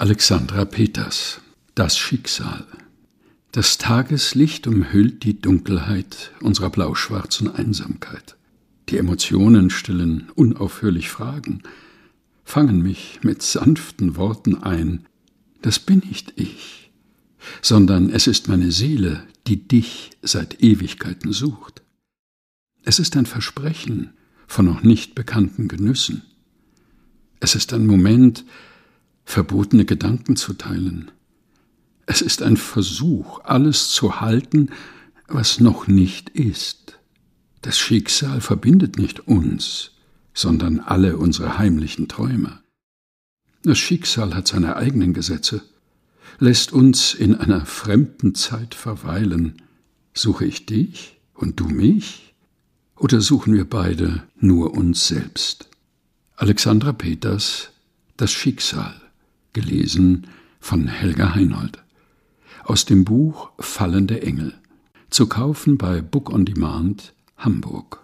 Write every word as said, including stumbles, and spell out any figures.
Alexandra Peters. Das Schicksal. Das Tageslicht umhüllt die Dunkelheit unserer blau-schwarzen Einsamkeit. Die Emotionen stellen unaufhörlich Fragen, fangen mich mit sanften Worten ein. Das bin nicht ich, sondern es ist meine Seele, die dich seit Ewigkeiten sucht. Es ist ein Versprechen von noch nicht bekannten Genüssen. Es ist ein Moment, verbotene Gedanken zu teilen. Es ist ein Versuch, alles zu halten, was noch nicht ist. Das Schicksal verbindet nicht uns, sondern alle unsere heimlichen Träume. Das Schicksal hat seine eigenen Gesetze, lässt uns in einer fremden Zeit verweilen. Suche ich dich und du mich? Oder suchen wir beide nur uns selbst? Alexandra Peters, Das Schicksal, gelesen von Helga Heinold. Aus dem Buch Fallende Engel, zu kaufen bei Book on Demand, Hamburg.